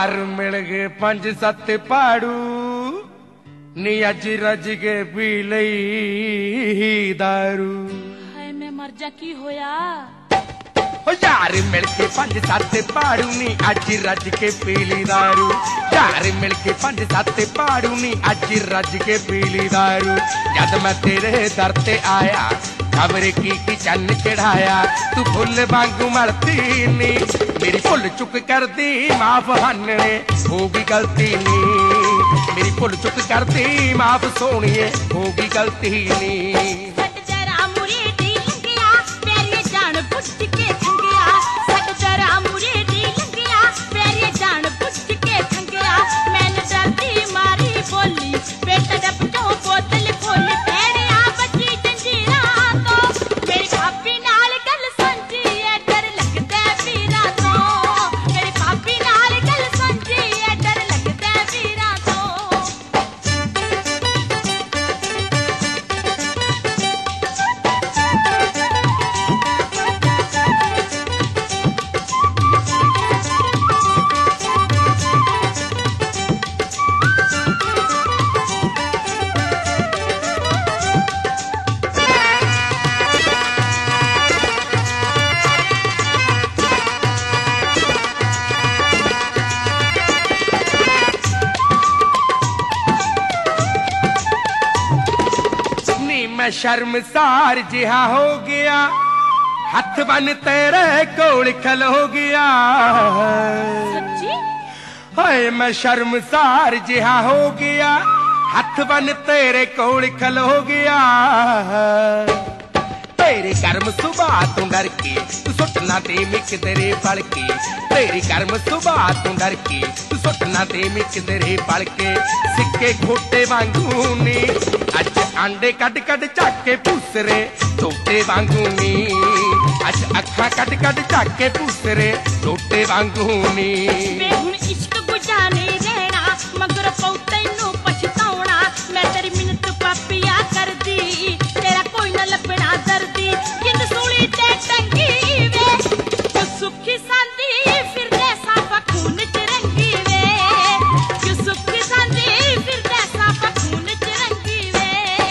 यार मिल गए 5-7 पाड़ू नी अज रज के पी लई दारू। हाय मैं मर जा की होया। ओ यार मिल के 5-7 पाड़ू नी अज रज के पी ली दारू। यार मिल के 5-7 पाड़ू नी अज रज के पी ली दारू। जद मैं तेरे दर ते आया खबर की चन्न चढ़ाया तू फुल वांगू मरती नी। मेरी भुल चुक कर दी माफ हन्ने होगी गलती नी। मेरी भुल चुक कर दी माफ सोनिए होगी गलती नी। सट जरा मुरेडी लंगिया प्यारी जान बुझ के थंगिया। सट जरा मुरेडी लंगिया प्यारी जान बुझ के थंगिया। मैंने डरती मारी बोली बेटा डब तो बोतल खोली पैणिया बची जंजीरा तो। मेरी भाभी नाल गल समझी है डर लगदा वीरा तो। मेरी भाभी नाल गल समझी है डर लगदा वीरा तो। मैं शर्मसार जिहा हो गया हथ बन तेरे कोल खलो गया। सच्ची हाय मैं शर्मसार जिहा हो गया हथ बन तेरे कोल खलो गया। तेरी गर्म सुबह तू डर के तू सुटना दे मिक तेरे पल के। तेरी गर्म सुबह तू डर के तू सुटना दे मिक तेरे पल के। सिक्के खोटे वांगू नी अज आंडे कट कट झक के पूसरे टोटे वांगू नी। अज अखा कट कट झक के पूसरे टोटे वांगू नी। वे हुण इश्क बुझा नहीं रहना मगर पौ तैनू पछताउणा। मैं तेरी मिन्नत पापिया कर दी तेरा कोई ना लभना दर्दी। जिंद सूली ते टंगी वे जो सुखी सांदी फिरदे साफा खून च रंगी वे। जो सुखी सांदी फिरदे साफा खून च रंगी वे।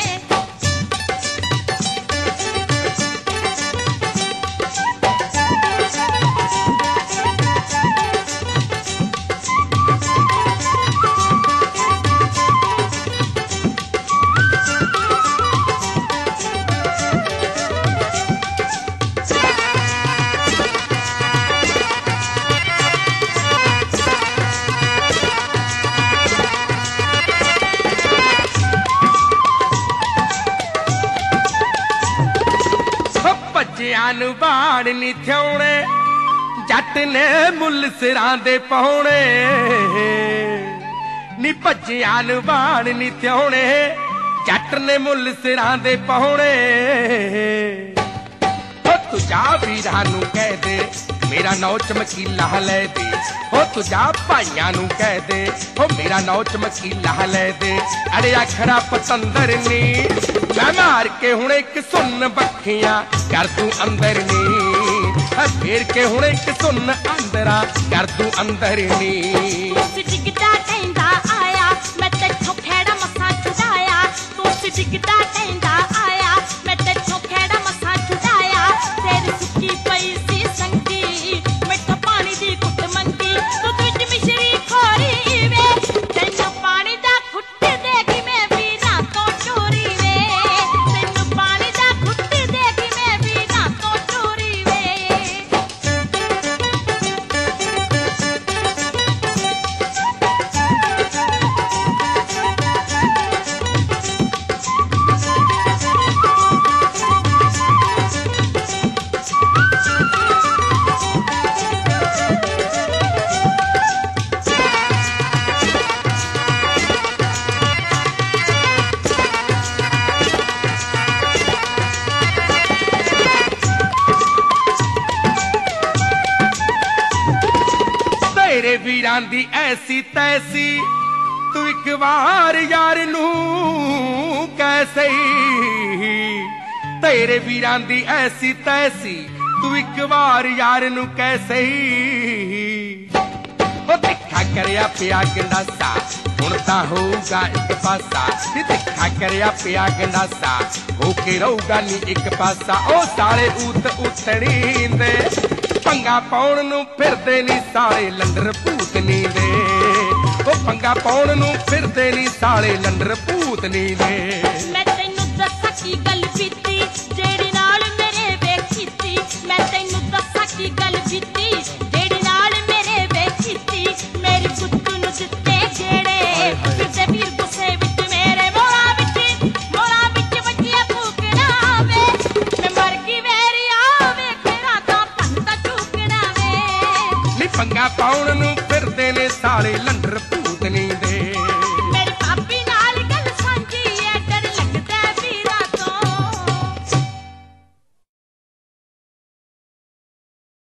भज्जियां बाण नी थ्योणे जट ने मुल सिरां दे पाउणे। नी भज्जियां बाण नी थ्योणे जट ने मुल सिरां दे पाउणे। हो तू जा वीरां नू कह दे मेरा नौ चमकीला लै दे। हो तू जा भाइयां नू कह दे हो मेरा नौ चमकीला लै दे। अरे अखरा पतंदर नी मैं मार के हुण एक सुन बखियां कर तू अंदर नी। फेर के हुण एक सुन अंदरा कर तू अंदर नी। तू डिगदा टैंदा आया मैं तेथों खेड़ा मसा छुड़ाया। तू डिगदा टैंदा आया मैं तेथों खेड़ा मसा छुड़ाया। तेरी सुक्की पई सी संगी मिठा पानी दी घुट मंगी। तू विच मिश्री खोरी वे तैनू पानी दा घुट देगी मैं वीरां तो चोरी वे। तैनू पानी दा घुट देगी मैं वीरां तो चोरी वे। तेरे वीरां दी ऐसी तैसी तू एक बार यार नू कैसे। तेरे वीरां दी ऐसी तैसी तू एक बार यार नू कैसे। ओ दिखा ਕਰਿਆ ਪਿਆ ਗੰਡਾਸਾ ਹੁਣ ਤਾਂ ਹੋਊਗਾ ਇੱਕ ਪਾਸਾ ਨੀ ਤਿੱਖਾ ਕਰਿਆ ਪਿਆ ਗੰਡਾਸਾ ਹੋ ਕੇ ਰਹੂਗਾ ਨੀ ਇੱਕ ਪਾਸਾ ਉਹ ਸਾਲੇ ਊਤ ਉਤਣੀ ਦੇ ਪੰਗਾ ਪਾਉਣ ਨੂੰ ਫਿਰਦੇ ਨੀ ਸਾਲੇ ਲੰਡਰ ਭੂਤਨੀ ਦੇ ਉਹ ਪੰਗਾ ਪਾਉਣ ਨੂੰ ਫਿਰਦੇ ਨੀ ਸਾਲੇ ਲੰਡਰ ਭੂਤਨੀ ਦੇ ਮੈਂ ਤੈਨੂੰ ਦੱਸਾਂ ਕੀ ਗੱਲ ਬੀਤੀ ਜਿਹੜੀ ਨਾਲ ਮੇਰੇ ਵੇਖ ਕੀਤੀ ਮੈਂ ਤੈਨੂੰ ਦੱਸਾਂ ਕੀ ਗੱਲ ਬੀਤੀ ਜਿਹੜੀ ਨਾਲ ਮੇਰੇ ਵੇਖ ਕੀਤੀ ਮੇਰੀ ਗੁੱਤ ਨੂੰ ਦਿੱਤੇ ਜਿਹੜੇ ਫਿਰਦੇ ਵੀਰ ਗੁੱਸੇ ਵਿੱਚ ਮੇਰੇ ਮੋਰਾਂ ਵਿੱਚ ਵੱਜਿਆ ਫੂਕਣਾ ਵੇ ਮੈਂ ਮਰ ਗਈ ਵੇਰੀਆ ਵੇਖਣਾ ਤਾਂ ਪੰਤਾ ਝੂਕਣਾ ਵੇ ਨੀ ਪੰਗਾ ਪਾਉਣ ਨੂੰ ਫਿਰਦੇ ਨੇ ਸਾਲੇ ਲੰਡਰ